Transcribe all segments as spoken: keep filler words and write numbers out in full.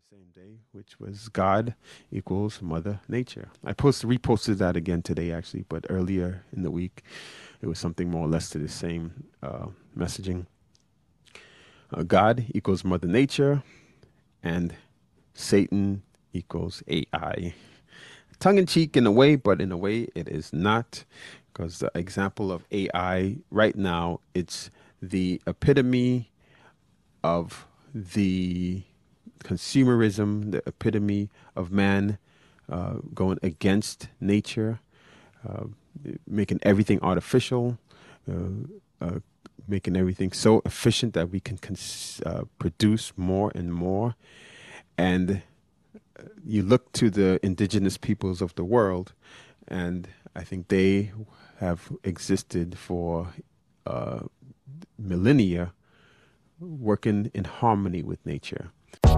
same day, which was God equals Mother Nature. I posted reposted that again today, actually, but earlier in the week, it was something more or less to the same uh, messaging. Uh, God equals Mother Nature, and Satan equals A I. Tongue in cheek in a way, but in a way it is not, because the example of A I right now, it's the epitome of the consumerism, the epitome of man uh, going against nature, uh, making everything artificial, uh, uh, making everything so efficient that we can cons- uh, produce more and more. And you look to the indigenous peoples of the world, and I think they have existed for uh, millennia, working in harmony with nature.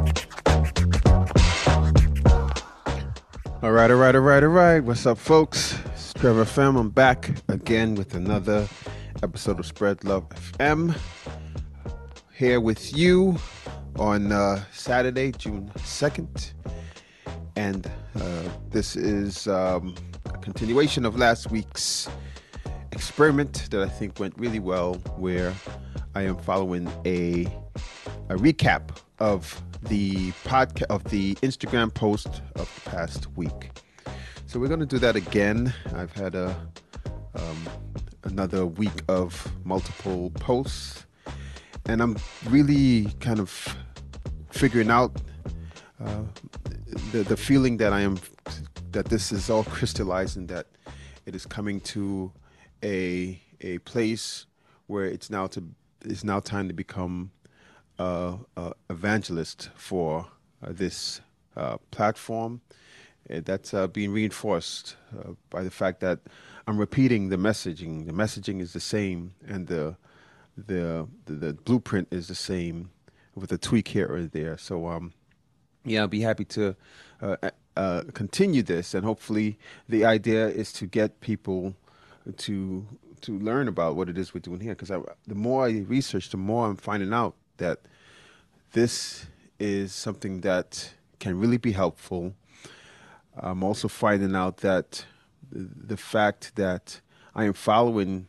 All right, all right, all right, all right. What's up, folks? It's Trevor F M. I'm back again with another episode of Spread Love F M. Here with you on uh, Saturday, June second. And uh, this is um, a continuation of last week's experiment that I think went really well, where I am following a a recap of the podcast of the Instagram post of the past week. So we're going to do that again. I've had a um, another week of multiple posts, and I'm really kind of figuring out uh, the the feeling that I am that this is all crystallizing, that it is coming to a a place where it's now to it's now time to become uh, uh, evangelist for uh, this uh, platform. Uh, that's uh, being reinforced uh, by the fact that I'm repeating the messaging. The messaging is the same, and the the the, the blueprint is the same, with a tweak here or there. So, um, yeah, I'll be happy to uh, uh, continue this, and hopefully, the idea is to get people to to learn about what it is we're doing here. Because the more I research, the more I'm finding out that this is something that can really be helpful. I'm also finding out that the, the fact that I am following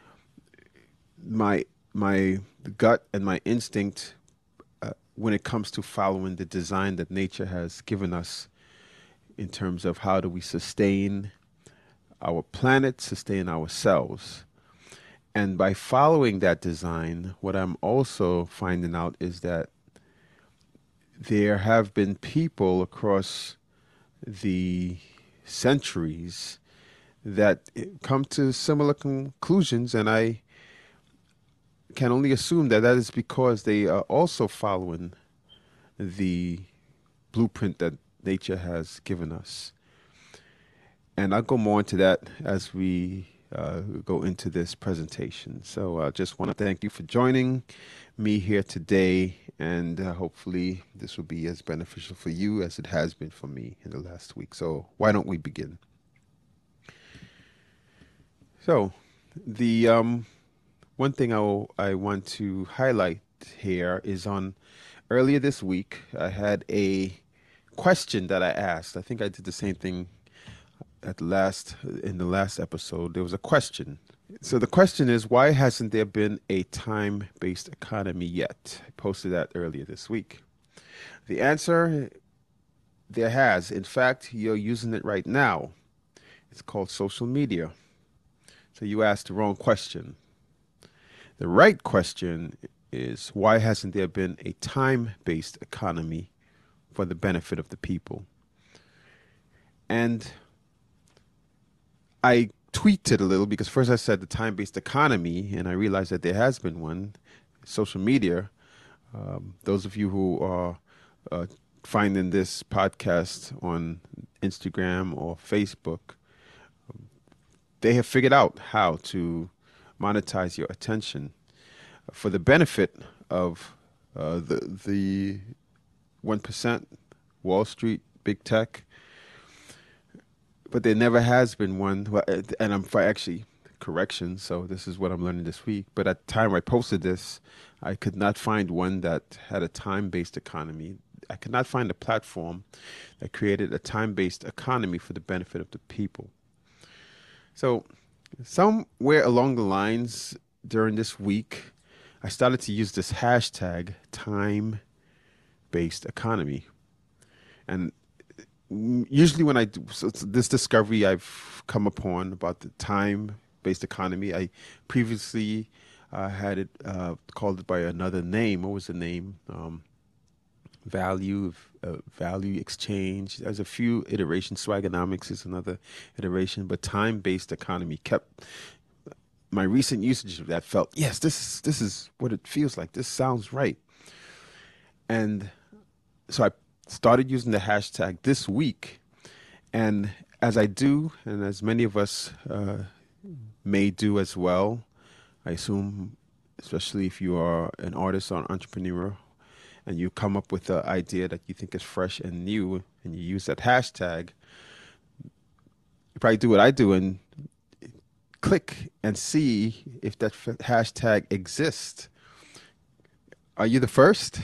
my my gut and my instinct uh, when it comes to following the design that nature has given us, in terms of how do we sustain our planet, sustain ourselves. And by following that design, what I'm also finding out is that there have been people across the centuries that come to similar conclusions, and I can only assume that that is because they are also following the blueprint that nature has given us. And I'll go more into that as we uh, go into this presentation. So I just want to thank you for joining me here today, and uh, hopefully this will be as beneficial for you as it has been for me in the last week. So why don't we begin? So the um, one thing I, I want to highlight here is, on earlier this week, I had a question that I asked. I think I did the same thing at the last in the last episode. There was a question. So the question is, why hasn't there been a time-based economy yet? I posted that earlier this week. The answer: there has. In fact, you're using it right now. It's called social media. So you asked the wrong question. The right question is, why hasn't there been a time-based economy for the benefit of the people? And I tweaked a little, because first I said the time-based economy, and I realized that there has been one. Social media. Um, those of you who are uh, finding this podcast on Instagram or Facebook, they have figured out how to monetize your attention for the benefit of uh, the the one percent, Wall Street, big tech. But there never has been one, and I'm for actually correction. So this is what I'm learning this week. But at the time I posted this, I could not find one that had a time-based economy. I could not find a platform that created a time-based economy for the benefit of the people. So somewhere along the lines during this week, I started to use this hashtag time-based economy. And usually when I do so this discovery I've come upon about the time-based economy, I previously uh, had it uh, called it by another name. What was the name? Um, value, uh, value exchange. There's a few iterations. Swagonomics is another iteration, but time-based economy kept my recent usage of that felt, yes, this is this is what it feels like. This sounds right. And so I started using the hashtag this week. And as I do, and as many of us uh, may do as well, I assume, especially if you are an artist or an entrepreneur, and you come up with an idea that you think is fresh and new, and you use that hashtag, you probably do what I do and click and see if that f- hashtag exists. Are you the first?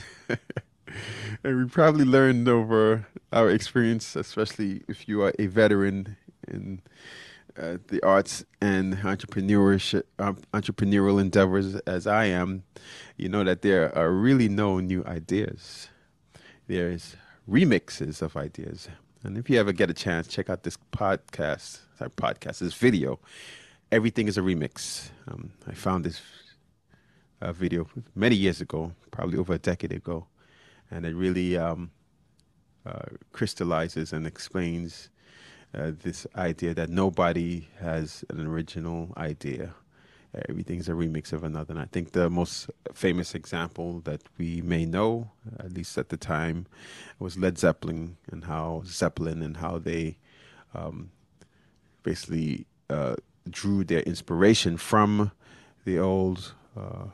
And we probably learned over our experience, especially if you are a veteran in uh, the arts and entrepreneurship, um, entrepreneurial endeavors, as I am, you know that there are really no new ideas. There's remixes of ideas. And if you ever get a chance, check out this podcast, sorry, podcast, this video. Everything is a remix. Um, I found this uh, video many years ago, probably over a decade ago. And it really um, uh, crystallizes and explains uh, this idea that nobody has an original idea. Everything's a remix of another. And I think the most famous example that we may know, at least at the time, was Led Zeppelin and how Zeppelin and how they um, basically uh, drew their inspiration from the old uh,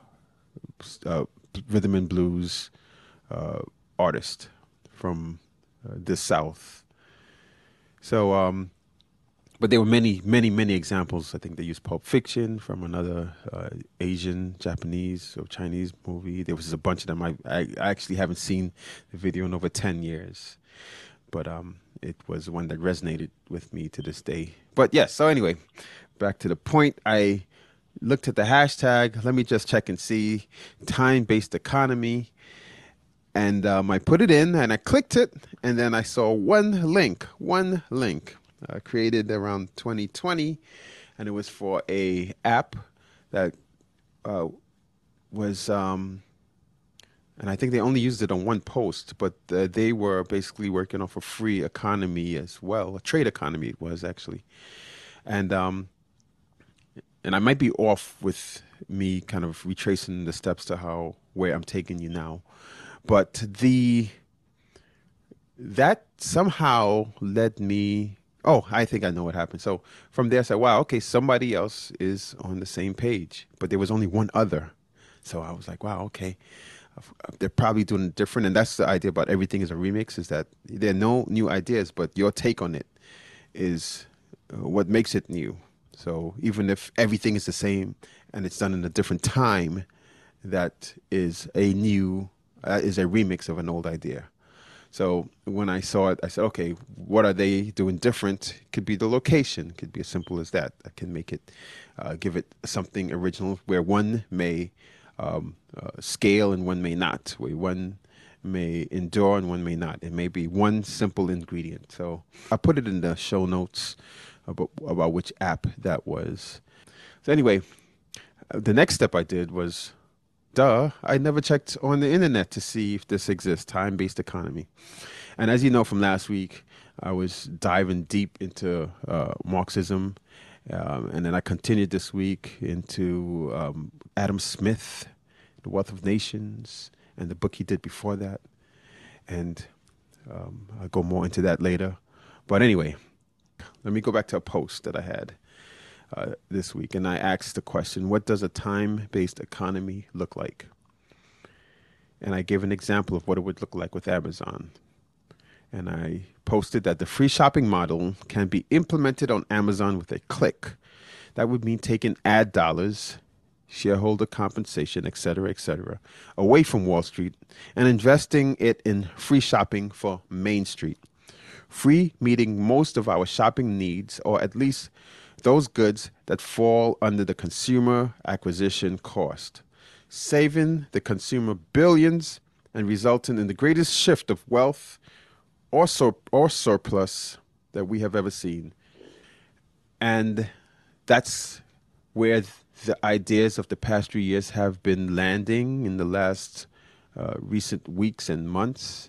uh, rhythm and blues Uh, artist from uh, the South. So, um, but there were many, many, many examples. I think they used Pulp Fiction from another uh, Asian, Japanese, or Chinese movie. There was a bunch of them. I, I actually haven't seen the video in over ten years, but um, it was one that resonated with me to this day. But yes, so anyway, back to the point. I looked at the hashtag. Let me just check and see. Time-based economy. And um, I put it in and I clicked it, and then I saw one link, one link uh, created around twenty twenty, and it was for a app that uh, was, um, and I think they only used it on one post, but uh, they were basically working off a free economy as well, a trade economy it was actually. And um, and I might be off with me kind of retracing the steps to how, where I'm taking you now. But the that somehow led me. Oh, I think I know what happened. So from there, I said, "Wow, okay, somebody else is on the same page." But there was only one other, so I was like, "Wow, okay, they're probably doing it different." And that's the idea about everything is a remix: is that there are no new ideas, but your take on it is uh, what makes it new. So even if everything is the same and it's done in a different time, that is a new. Uh, is a remix of an old idea. So when I saw it, I said, okay, what are they doing different? Could be the location. Could be as simple as that. I can make it, uh, give it something original where one may um, uh, scale and one may not, where one may endure and one may not. It may be one simple ingredient. So I put it in the show notes about, about which app that was. So anyway, uh, the next step I did was, duh, I never checked on the internet to see if this exists, time-based economy. And as you know from last week, I was diving deep into uh, Marxism. Um, and then I continued this week into um, Adam Smith, The Wealth of Nations, and the book he did before that. And um, I'll go more into that later. But anyway, let me go back to a post that I had Uh, this week, and I asked the question, what does a time-based economy look like? And I gave an example of what it would look like with Amazon. And I posted that the free shopping model can be implemented on Amazon with a click. That would mean taking ad dollars, shareholder compensation, et cetera, et cetera, away from Wall Street and investing it in free shopping for Main Street. Free meeting most of our shopping needs, or at least those goods that fall under the consumer acquisition cost, saving the consumer billions and resulting in the greatest shift of wealth or, sur- or surplus that we have ever seen. And that's where the ideas of the past three years have been landing in the last uh, recent weeks and months.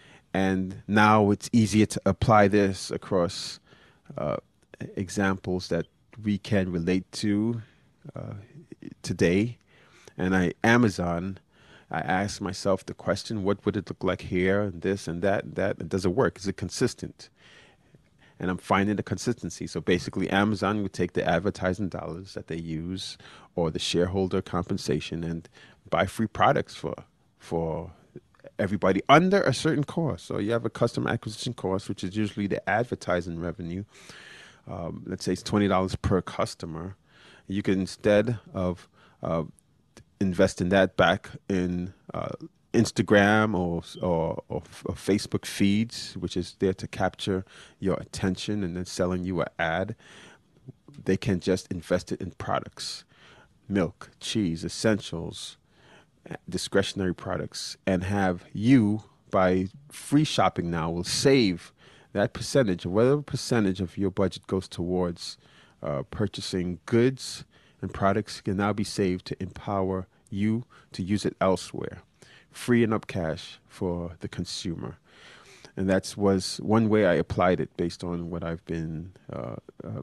And now it's easier to apply this across uh, examples that we can relate to uh, today. And I, Amazon, I asked myself the question, what would it look like here and this and that and that? And does it work? Is it consistent? And I'm finding the consistency. So basically, Amazon would take the advertising dollars that they use or the shareholder compensation and buy free products for for everybody under a certain cost. So you have a customer acquisition cost, which is usually the advertising revenue. Um, let's say it's twenty dollars per customer. You can, instead of uh, investing that back in uh, Instagram or, or, or or Facebook feeds, which is there to capture your attention and then selling you an ad, they can just invest it in products, milk, cheese, essentials, discretionary products, and have you, by free shopping now, will save that percentage, or whatever percentage of your budget goes towards uh, purchasing goods and products, can now be saved to empower you to use it elsewhere, freeing up cash for the consumer. And that was one way I applied it based on what I've been uh, uh,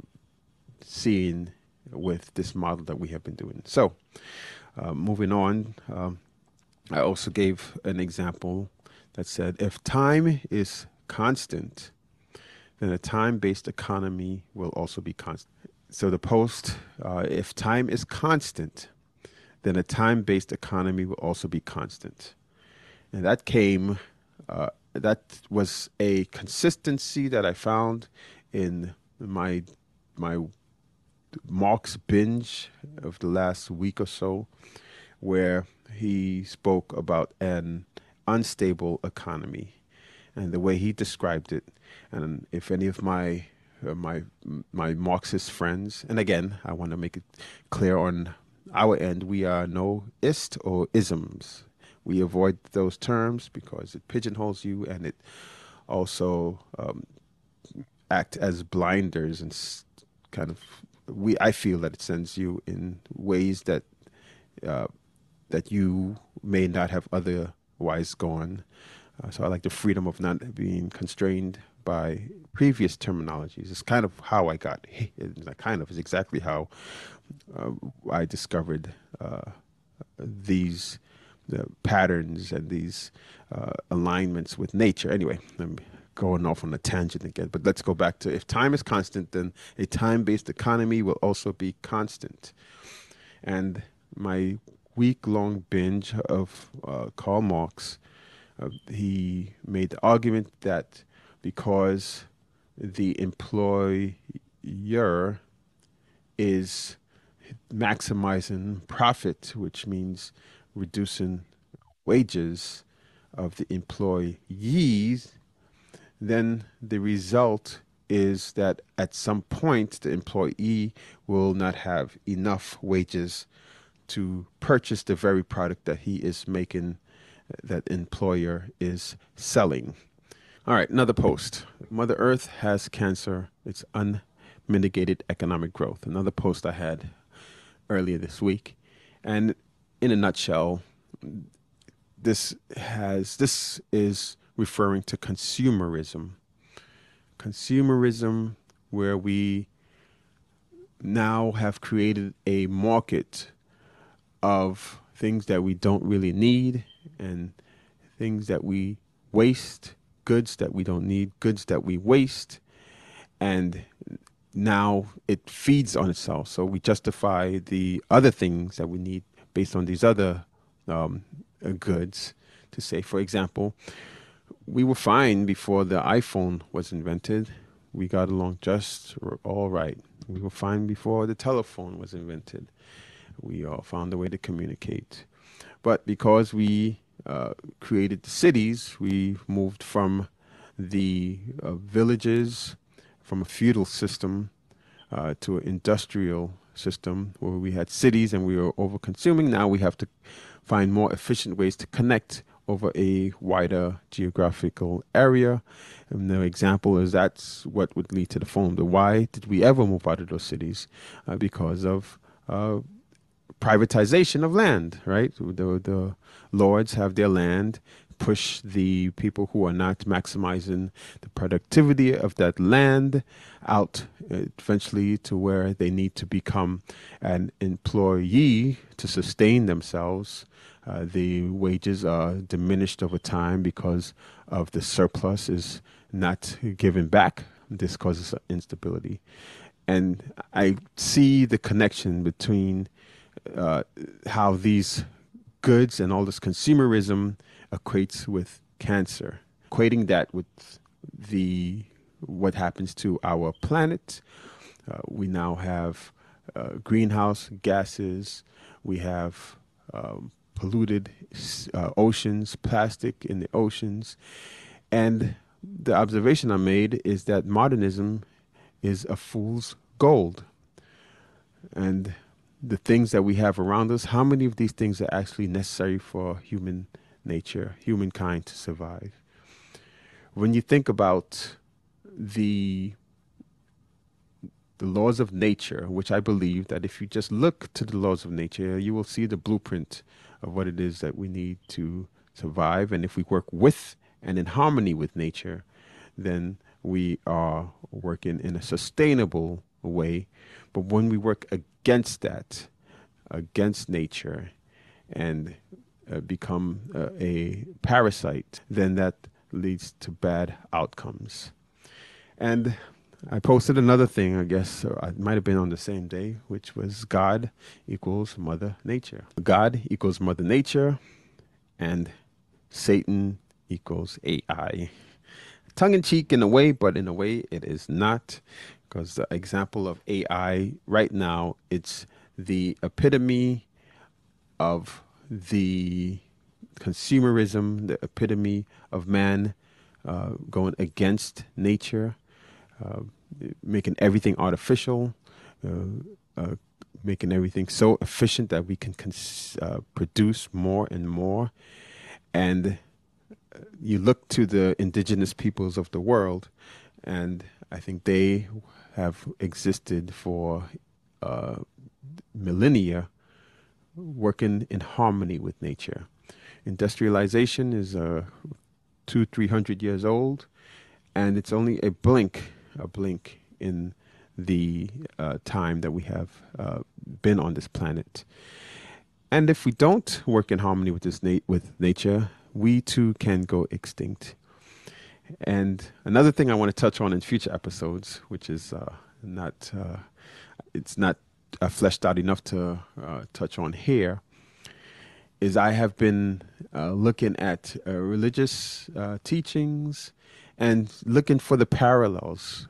seeing with this model that we have been doing. So, uh, moving on, um, I also gave an example that said, if time is constant, then a time-based economy will also be constant. So the post, uh, if time is constant, then a time-based economy will also be constant. And that came, uh, that was a consistency that I found in my my Marx binge of the last week or so, where he spoke about an unstable economy and the way he described it. And if any of my uh, my my Marxist friends, and again, I want to make it clear on our end, we are no ist or isms. We avoid those terms because it pigeonholes you, and it also um, act as blinders and s- kind of, we. I feel that it sends you in ways that uh, that you may not have otherwise gone. Uh, so I like the freedom of not being constrained by previous terminologies. It's kind of how I got. It's not kind of. It's exactly how uh, I discovered uh, these the patterns and these uh, alignments with nature. Anyway, I'm going off on a tangent again, but let's go back to, if time is constant, then a time-based economy will also be constant. And my week-long binge of uh, Karl Marx, uh, he made the argument that because the employer is maximizing profit, which means reducing wages of the employees, then the result is that at some point the employee will not have enough wages to purchase the very product that he is making, that employer is selling. All right, another post. Mother Earth has cancer. It's unmitigated economic growth. Another post I had earlier this week. And in a nutshell, this has this is referring to consumerism. Consumerism, where we now have created a market of things that we don't really need and things that we waste, goods that we don't need, goods that we waste, and now it feeds on itself. So we justify the other things that we need based on these other um, uh, goods. To say, for example, we were fine before the iPhone was invented. We got along just all right. We were fine before the telephone was invented. we all found a way to communicate. But because we uh, created the cities, we moved from the uh, villages, from a feudal system uh, to an industrial system where we had cities and we were over consuming. Now we have to find more efficient ways to connect over a wider geographical area. And the example is that's what would lead to the phone. But why did we ever move out of those cities? Uh, because of uh, privatization of land, right? The, the lords have their land, push the people who are not maximizing the productivity of that land out uh, eventually to where they need to become an employee to sustain themselves. Uh, the wages are diminished over time because of the surplus is not given back. This causes instability. And I see the connection between uh, how these goods and all this consumerism equates with cancer, equating that with the what happens to our planet. Uh, we now have uh, greenhouse gases. We have um, polluted uh, oceans, plastic in the oceans. And the observation I made is that modernism is a fool's gold. And the things that we have around us, how many of these things are actually necessary for human nature, humankind to survive? When you think about the the laws of nature, which I believe that if you just look to the laws of nature, you will see the blueprint of what it is that we need to survive. And if we work with and in harmony with nature, then we are working in a sustainable way. But when we work against that, against nature, and uh, become uh, a parasite, then that leads to bad outcomes. And I posted another thing, I guess, or it might have been on the same day, which was God equals Mother Nature. God equals Mother Nature, and Satan equals A I. Tongue-in-cheek in a way, but in a way it is not, because the example of A I right now, it's the epitome of the consumerism, the epitome of man uh, going against nature, uh, making everything artificial, uh, uh, making everything so efficient that we can cons- uh, produce more and more. And you look to the indigenous peoples of the world, and I think they have existed for uh, millennia, working in harmony with nature. Industrialization is uh, two, three hundred years old, and it's only a blink, a blink in the uh, time that we have uh, been on this planet. And if we don't work in harmony with this na- with nature, we too can go extinct. And another thing I want to touch on in future episodes, which is uh, not, uh, it's not uh, fleshed out enough to uh, touch on here, is I have been uh, looking at uh, religious uh, teachings and looking for the parallels.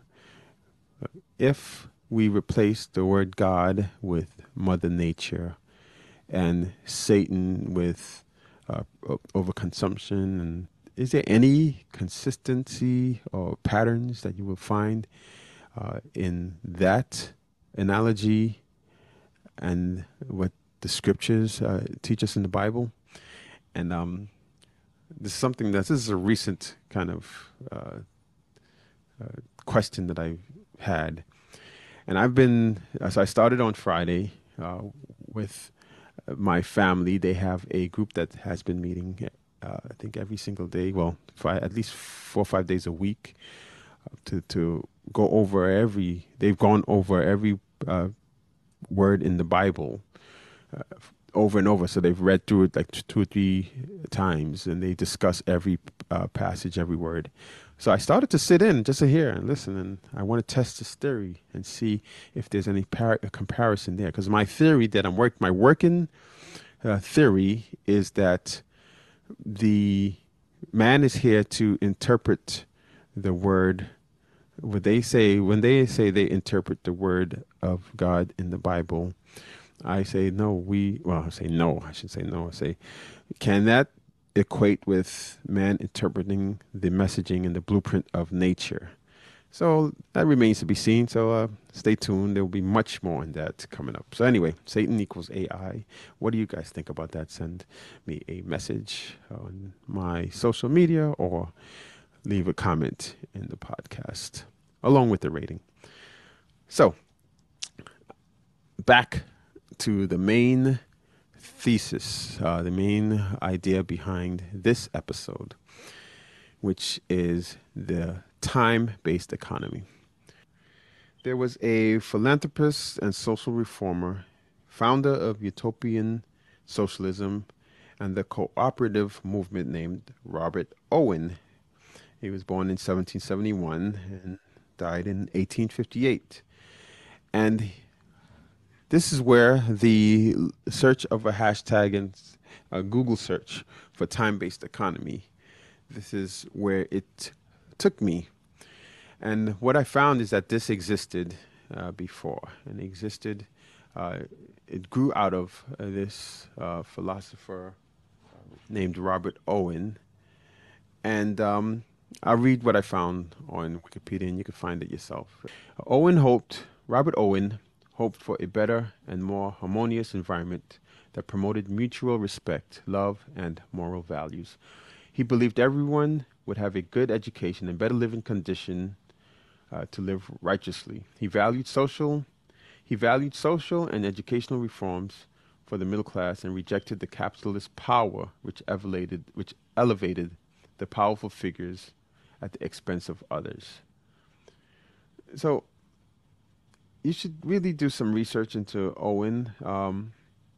If we replace the word God with Mother Nature and Satan with uh, overconsumption, and is there any consistency or patterns that you will find uh, in that analogy and what the scriptures uh, teach us in the Bible? And um, this is something that this is a recent kind of uh, uh, question that I've had. And I've been, as I started on Friday uh, with my family. They have a group that has been meeting, uh, I think, every single day, well, five, at least four or five days a week uh, to, to go over every, they've gone over every uh, word in the Bible uh, over and over. So they've read through it like two or three times, and they discuss every uh, passage, every word. So I started to sit in just to hear and listen, and I want to test this theory and see if there's any par- comparison there. Because my theory that I'm work, my working uh, theory is that the man is here to interpret the word. When they say when they say they interpret the word of God in the Bible, I say no. We well, I say no. I should say no. I say, can that equate with man interpreting the messaging and the blueprint of nature? So that remains to be seen. So uh, stay tuned. There will be much more on that coming up. So anyway, Satan equals A I. What do you guys think about that? Send me a message on my social media or leave a comment in the podcast along with the rating. So back to the main thesis, uh, the main idea behind this episode, which is the time-based economy. There was a philanthropist and social reformer, founder of utopian socialism and the cooperative movement named Robert Owen. He was born in seventeen seventy-one and died in eighteen fifty-eight. And this is where the search of a hashtag and a Google search for time-based economy, this is where it took me. And what I found is that this existed uh, before, and existed, uh, it grew out of uh, this uh, philosopher named Robert Owen. And um, I'll read what I found on Wikipedia, and you can find it yourself. Owen hoped, Robert Owen hoped for a better and more harmonious environment that promoted mutual respect, love, and moral values. He believed everyone would have a good education and better living condition uh, to live righteously. He valued social, he valued social and educational reforms for the middle class and rejected the capitalist power which elevated, which elevated the powerful figures at the expense of others. So you should really do some research into Owen. Um,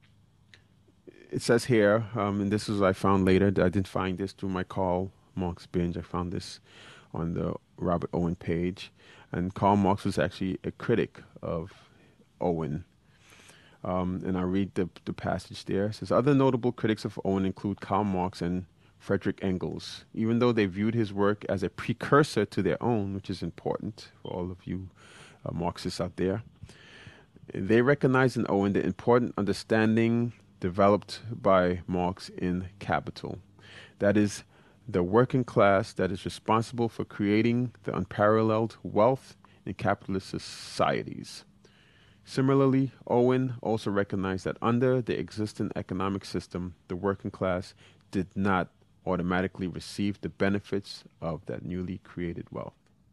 it says here, um, and this is what I found later. I didn't find this through my Karl Marx binge. I found this on the Robert Owen page. And Karl Marx was actually a critic of Owen. Um, and I read the, the passage there. It says, other notable critics of Owen include Karl Marx and Friedrich Engels. Even though they viewed his work as a precursor to their own, which is important for all of you uh, Marxists out there, they recognized in Owen the important understanding developed by Marx in Capital. That is, the working class that is responsible for creating the unparalleled wealth in capitalist societies. Similarly, Owen also recognized that under the existing economic system, the working class did not automatically receive the benefits of that newly created wealth.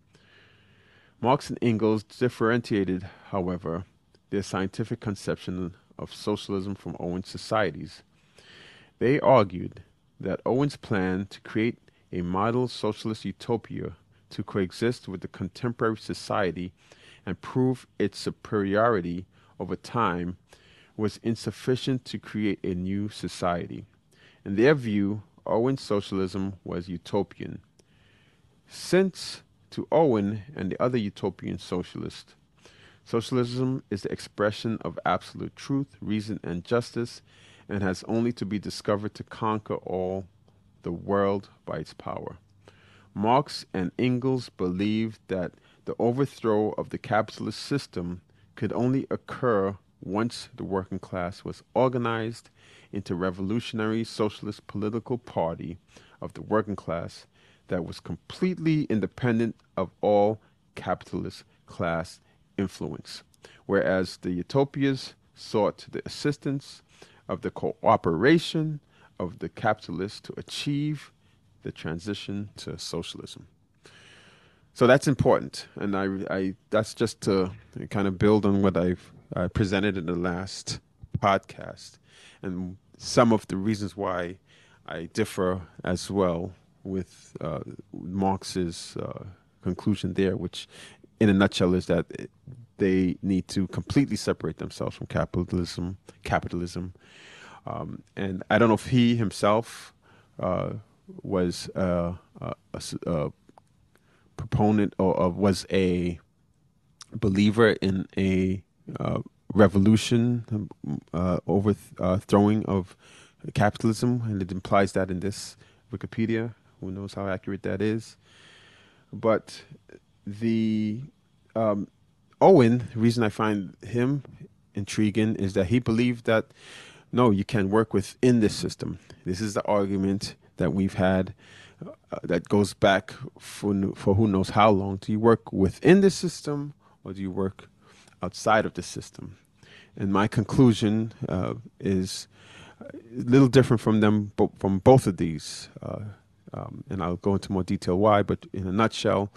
Marx and Engels differentiated, however, their scientific conception of socialism from Owen's societies. They argued that Owen's plan to create a model socialist utopia to coexist with the contemporary society and prove its superiority over time was insufficient to create a new society. In their view, Owen's socialism was utopian. Since to Owen and the other utopian socialists, socialism is the expression of absolute truth, reason, and justice, and has only to be discovered to conquer all the world by its power. Marx and Engels believed that the overthrow of the capitalist system could only occur once the working class was organized into a revolutionary socialist political party of the working class that was completely independent of all capitalist class influence, whereas the utopias sought the assistance of the cooperation of the capitalists to achieve the transition to socialism. So that's important, and I, I that's just to kind of build on what I've uh, presented in the last podcast, and some of the reasons why I differ as well with uh, Marx's uh, conclusion there, which in a nutshell is that they need to completely separate themselves from capitalism. Capitalism, um, and I don't know if he himself uh, was uh, a, a, a proponent or, or was a believer in a uh, revolution, uh, overthrowing of capitalism, and it implies that in this Wikipedia. Who knows how accurate that is? But the um, Owen, the reason I find him intriguing is that he believed that no, you can work within this system. This is the argument that we've had uh, that goes back for for who knows how long. Do you work within the system or do you work outside of the system? And my conclusion uh, is a little different from them, bo- from both of these. Uh, um, and I'll go into more detail why, but in a nutshell,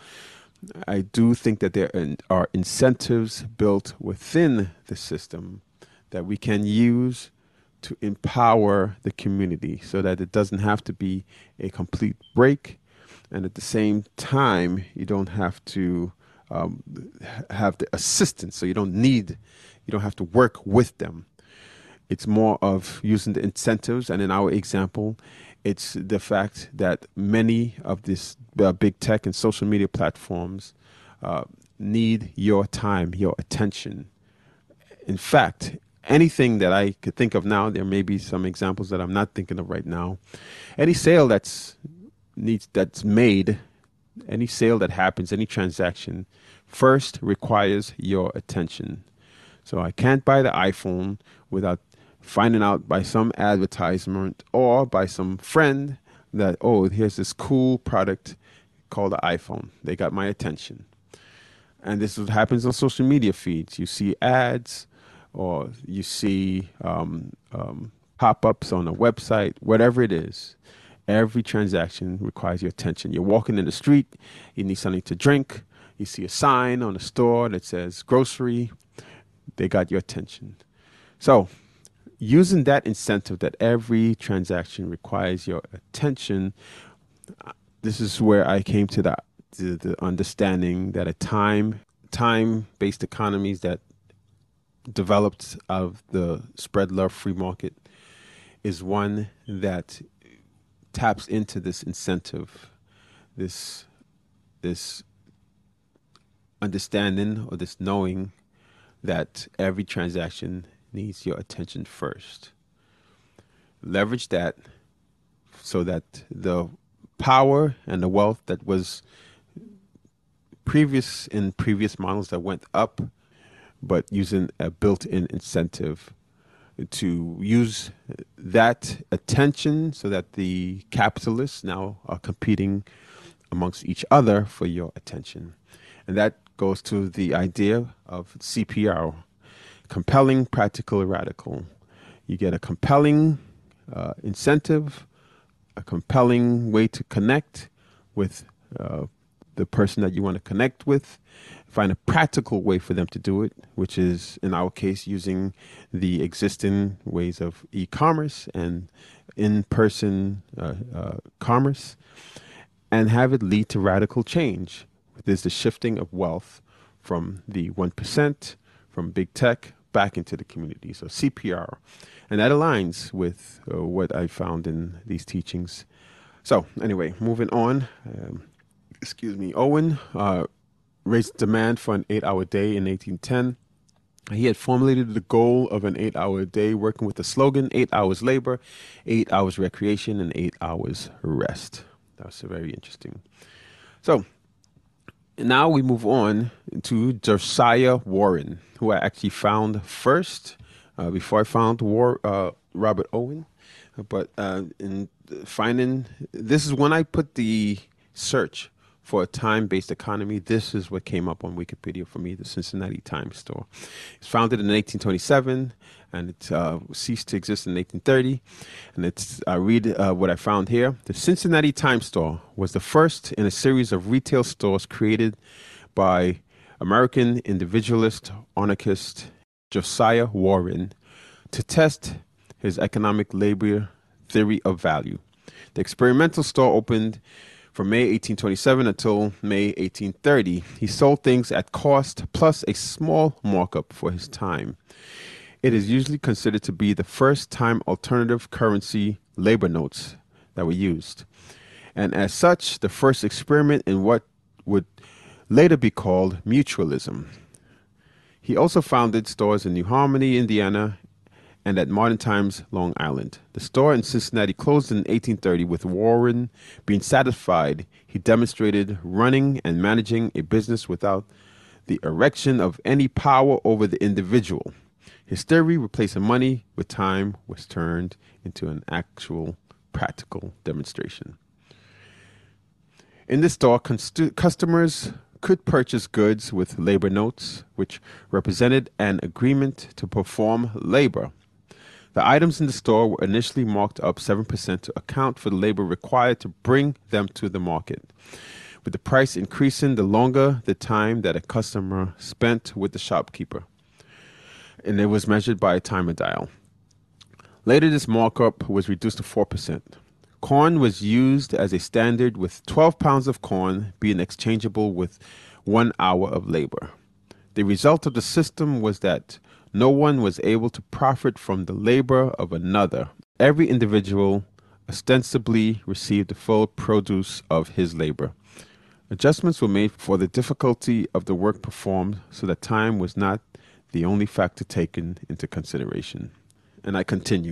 I do think that there are incentives built within the system that we can use to empower the community so that it doesn't have to be a complete break. And at the same time, you don't have to um, have the assistance. So you don't need, you don't have to work with them. It's more of using the incentives. And in our example, it's the fact that many of these uh, big tech and social media platforms uh, need your time, your attention. In fact, anything that I could think of now, there may be some examples that I'm not thinking of right now. Any sale that's needs that's made, any sale that happens, any transaction, first requires your attention. So I can't buy the iPhone without finding out by some advertisement or by some friend that, oh, here's this cool product called the iPhone. They got my attention. And this is what happens on social media feeds. You see ads or you see um, um, pop-ups on a website, whatever it is. Every transaction requires your attention. You're walking in the street, you need something to drink. You see a sign on a store that says grocery. They got your attention. So using that incentive that every transaction requires your attention, this is where I came to the, the, the understanding that a time, time-based economies that developed out of the spread love free market is one that taps into this incentive, this this understanding or this knowing that every transaction needs your attention first. Leverage that so that the power and the wealth that was previous in previous models that went up, but using a built-in incentive to use that attention so that the capitalists now are competing amongst each other for your attention. And that goes to the idea of C P R, compelling, practical, radical. You get a compelling uh, incentive, a compelling way to connect with uh, the person that you want to connect with. Find a practical way for them to do it, which is, in our case, using the existing ways of e-commerce and in-person uh, uh, commerce, and have it lead to radical change. There's the shifting of wealth from the one percent, from big tech, back into the community. So C P R. And that aligns with uh, what I found in these teachings. So anyway, moving on. Um, excuse me. Owen uh, raised demand for an eight-hour day in eighteen ten. He had formulated the goal of an eight-hour day, working with the slogan, eight hours labor, eight hours recreation, and eight hours rest. That's very interesting. So now we move on to Josiah Warren, who I actually found first uh, before I found War, uh, Robert Owen. But uh, in finding, this is when I put the search for a time-based economy. This is what came up on Wikipedia for me, the Cincinnati Times Store. It's founded in eighteen twenty-seven, and it uh, ceased to exist in eighteen thirty. And it's, I read uh, what I found here. The Cincinnati Times Store was the first in a series of retail stores created by American individualist anarchist Josiah Warren to test his economic labor theory of value. The experimental store opened from May eighteen twenty-seven until May eighteen thirty. He sold things at cost plus a small markup for his time. It is usually considered to be the first time alternative currency labor notes that were used, and as such, the first experiment in what would later be called mutualism. He also founded stores in New Harmony, Indiana, and at Modern Times, Long Island. The store in Cincinnati closed in eighteen thirty. With Warren being satisfied, he demonstrated running and managing a business without the erection of any power over the individual. His theory, replacing money with time, was turned into an actual practical demonstration. In the store, constu- customers could purchase goods with labor notes, which represented an agreement to perform labor. The items in the store were initially marked up seven percent to account for the labor required to bring them to the market, with the price increasing the longer the time that a customer spent with the shopkeeper. And it was measured by a timer dial. Later, this markup was reduced to four percent. Corn was used as a standard, with twelve pounds of corn being exchangeable with one hour of labor. The result of the system was that no one was able to profit from the labor of another. Every individual ostensibly received the full produce of his labor. Adjustments were made for the difficulty of the work performed so that time was not the only factor taken into consideration. And I continue.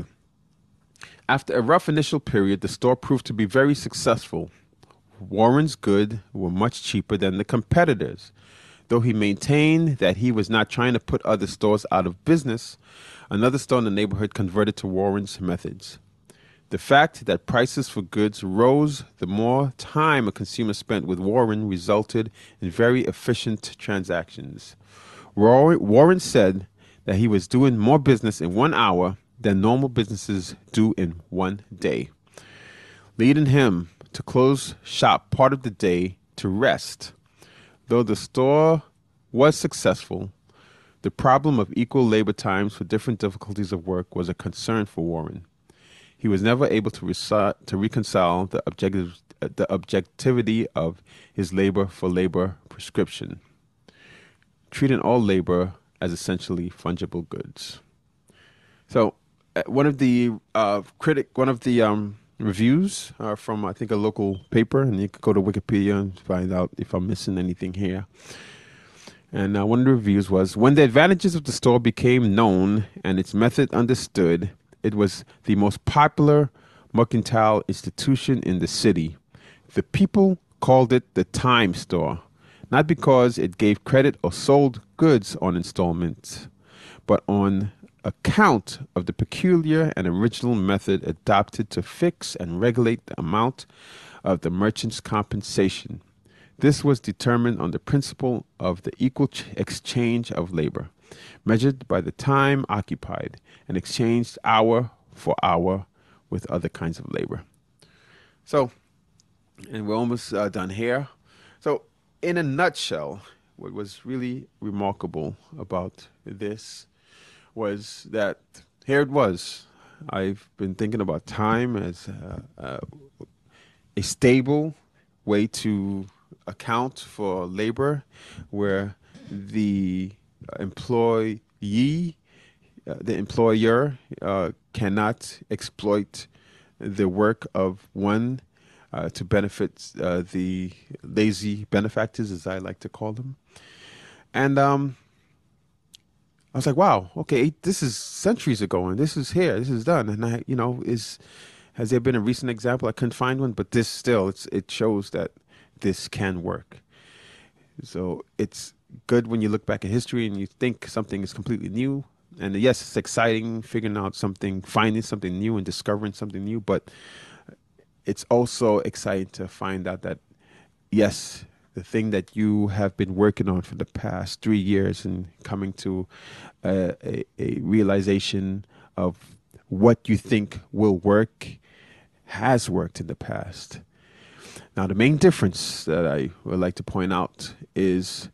After a rough initial period, the store proved to be very successful. Warren's goods were much cheaper than the competitors. Though he maintained that he was not trying to put other stores out of business, another store in the neighborhood converted to Warren's methods. The fact that prices for goods rose the more time a consumer spent with Warren resulted in very efficient transactions. Warren said that he was doing more business in one hour than normal businesses do in one day, leading him to close shop part of the day to rest. Though the store was successful, the problem of equal labor times for different difficulties of work was a concern for Warren. He was never able to, reci- to reconcile the, objective, the objectivity of his labor for labor prescription, treating all labor as essentially fungible goods. So, uh, one of the uh, critic, one of the um, reviews uh, from I think a local paper, and you can go to Wikipedia and find out if I'm missing anything here. And uh, one of the reviews was, when the advantages of the store became known and its method understood, it was the most popular mercantile institution in the city. The people called it the Time Store, not because it gave credit or sold goods on installments, but on account of the peculiar and original method adopted to fix and regulate the amount of the merchant's compensation. This was determined on the principle of the equal ch- exchange of labor, measured by the time occupied and exchanged hour for hour with other kinds of labor. So, and we're almost uh, done here. So, in a nutshell, what was really remarkable about this was that here it was. I've been thinking about time as a, a, a stable way to account for labor, where the employee, uh, the employer, uh, cannot exploit the work of one uh, to benefit uh, the lazy benefactors, as I like to call them. And um, I was like, wow, okay, this is centuries ago, and this is here, this is done. And I, you know, is has there been a recent example? I couldn't find one, but this still, it's it shows that this can work. So it's good when you look back at history and you think something is completely new. And yes, it's exciting figuring out something, finding something new and discovering something new. But it's also exciting to find out that, yes, the thing that you have been working on for the past three years and coming to a, a, a realization of what you think will work has worked in the past. Now, the main difference that I would like to point out is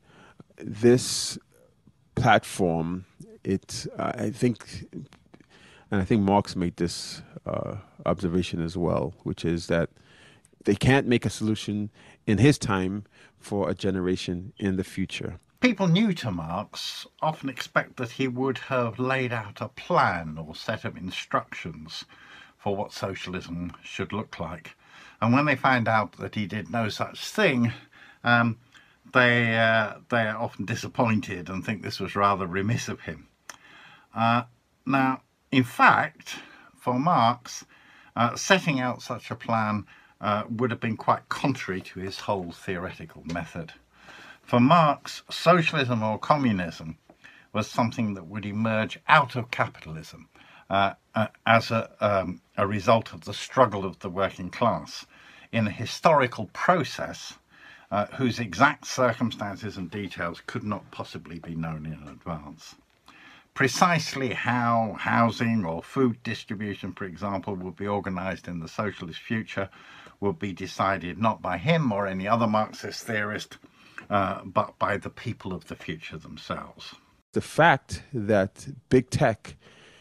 this platform. It, uh, I think, and I think Marx made this uh, observation as well, which is that they can't make a solution in his time for a generation in the future. People new to Marx often expect that he would have laid out a plan or set of instructions for what socialism should look like. And when they find out that he did no such thing, um, they, uh, they are often disappointed and think this was rather remiss of him. Uh, now, in fact, for Marx, uh, setting out such a plan uh, would have been quite contrary to his whole theoretical method. For Marx, socialism or communism was something that would emerge out of capitalism uh, uh, as a, um, a result of the struggle of the working class in a historical process uh, whose exact circumstances and details could not possibly be known in advance. Precisely how housing or food distribution, for example, will be organized in the socialist future will be decided not by him or any other Marxist theorist, uh, but by the people of the future themselves. The fact that big tech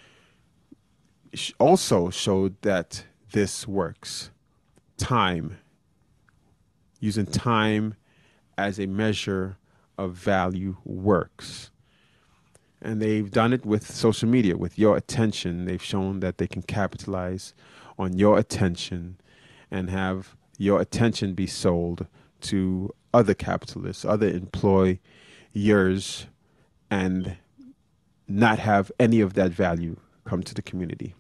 also showed that this works. Time, using time as a measure of value works. And they've done it with social media, with your attention. They've shown that they can capitalize on your attention and have your attention be sold to other capitalists, other employers, and not have any of that value come to the community.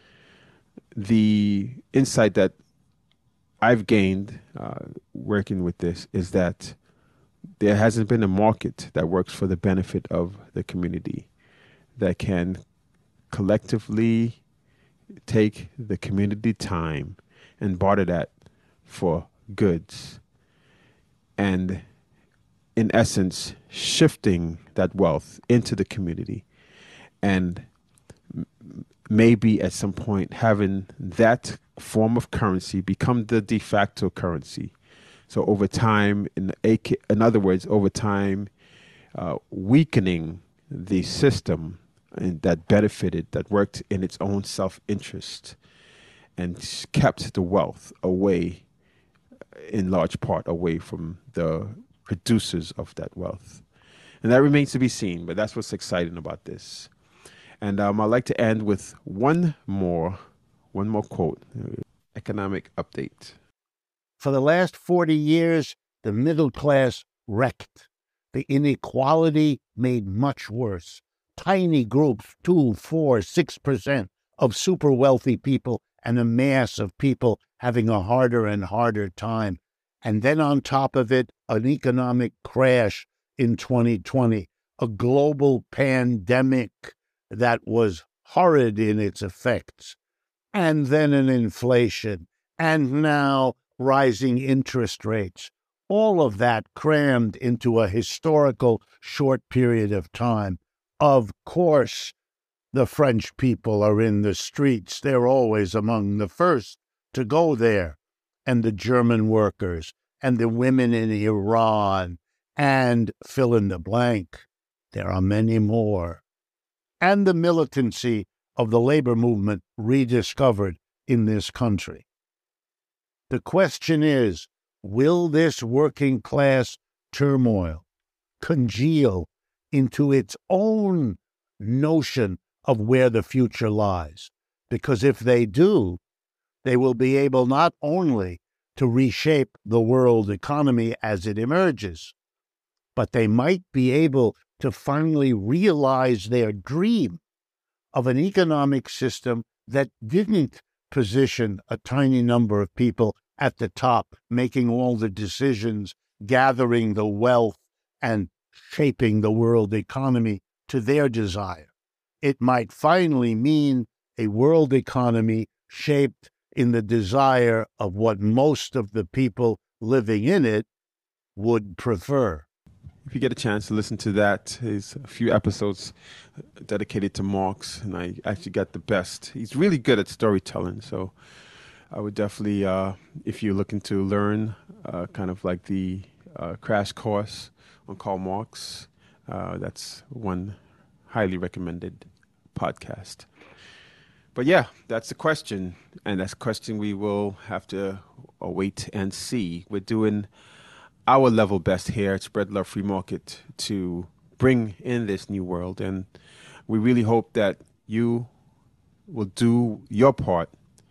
The insight that I've gained uh, working with this is that there hasn't been a market that works for the benefit of the community, that can collectively take the community time and barter that for goods, and in essence shifting that wealth into the community, and maybe at some point having that form of currency become the de facto currency. So over time, in, in other words, over time, uh, weakening the system and that benefited, that worked in its own self-interest and kept the wealth away, in large part away from the producers of that wealth. And that remains to be seen, but that's what's exciting about this. And um, I'd like to end with one more, one more quote, economic update. For the last forty years, the middle class wrecked. The inequality made much worse. Tiny groups, two, four, six percent of super wealthy people, and a mass of people having a harder and harder time. And then on top of it, an economic crash in twenty twenty, a global pandemic that was horrid in its effects, and then an inflation, and now rising interest rates. All of that crammed into a historical short period of time. Of course, the French people are in the streets. They're always among the first to go there. And the German workers, and the women in Iran, and fill in the blank. There are many more. And the militancy of the labor movement rediscovered in this country. The question is, will this working class turmoil congeal into its own notion of where the future lies? Because if they do, they will be able not only to reshape the world economy as it emerges, but they might be able to finally realize their dream of an economic system that didn't position a tiny number of people at the top, making all the decisions, gathering the wealth, and shaping the world economy to their desire. It might finally mean a world economy shaped in the desire of what most of the people living in it would prefer. If you get a chance to listen to that, there's a few episodes dedicated to Marx, and I actually got the best. He's really good at storytelling, so I would definitely, uh, if you're looking to learn uh, kind of like the uh, crash course on Karl Marx, uh, that's one highly recommended podcast. But yeah, that's the question, and that's a question we will have to await and see. We're doing our level best here at Spread Love Free Market to bring in this new world, and we really hope that you will do your part.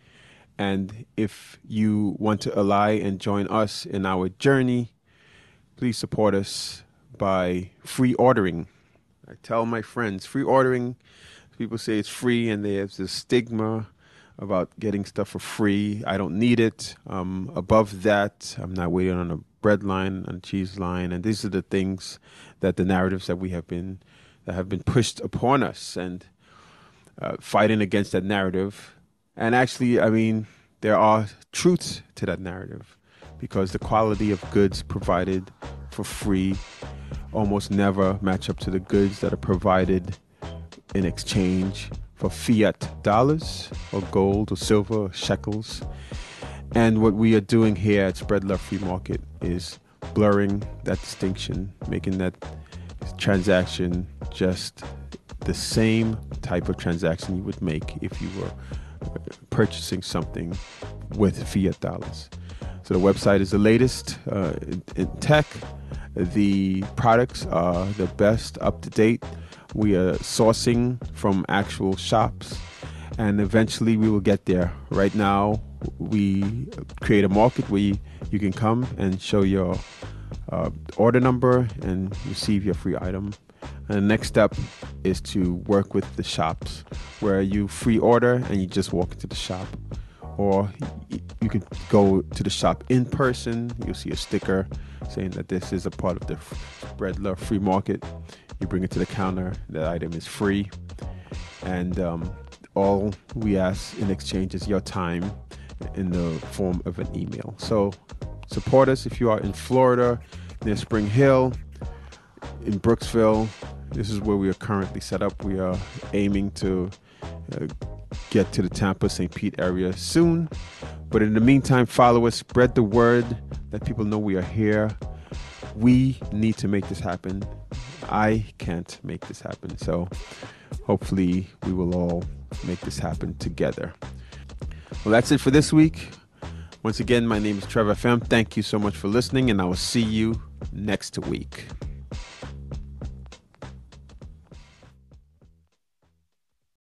And if you want to ally and join us in our journey, please support us by free ordering. I tell my friends, free ordering, people say it's free, and there's this stigma about getting stuff for free. I don't need it. Um, above that, I'm not waiting on a bread line, on a cheese line. And these are the things that the narratives that we have been that have been pushed upon us, and uh, fighting against that narrative. And actually, I mean, there are truths to that narrative, because the quality of goods provided for free almost never match up to the goods that are provided in exchange for fiat dollars or gold or silver or shekels. And what we are doing here at Spread Love Free Market is blurring that distinction, making that transaction just the same type of transaction you would make if you were purchasing something with fiat dollars. So the website is the latest uh, in, in tech. The products are the best up to date. We are sourcing from actual shops, and eventually we will get there. Right now, we create a market where you, you can come and show your uh, order number and receive your free item. And the next step is to work with the shops, where you free order and you just walk into the shop. Or you could go to the shop in person. You'll see a sticker saying that this is a part of the Spread Love Free Market. You bring it to the counter. The item is free. And um, all we ask in exchange is your time in the form of an email. So support us if you are in Florida, near Spring Hill, in Brooksville. This is where we are currently set up. We are aiming to uh, get to the Tampa, Saint Pete area soon. But in the meantime, follow us, spread the word, let people know we are here. We need to make this happen. I can't make this happen. So hopefully we will all make this happen together. Well, that's it for this week. Once again, my name is Trevor Pham. Thank you so much for listening, and I will see you next week.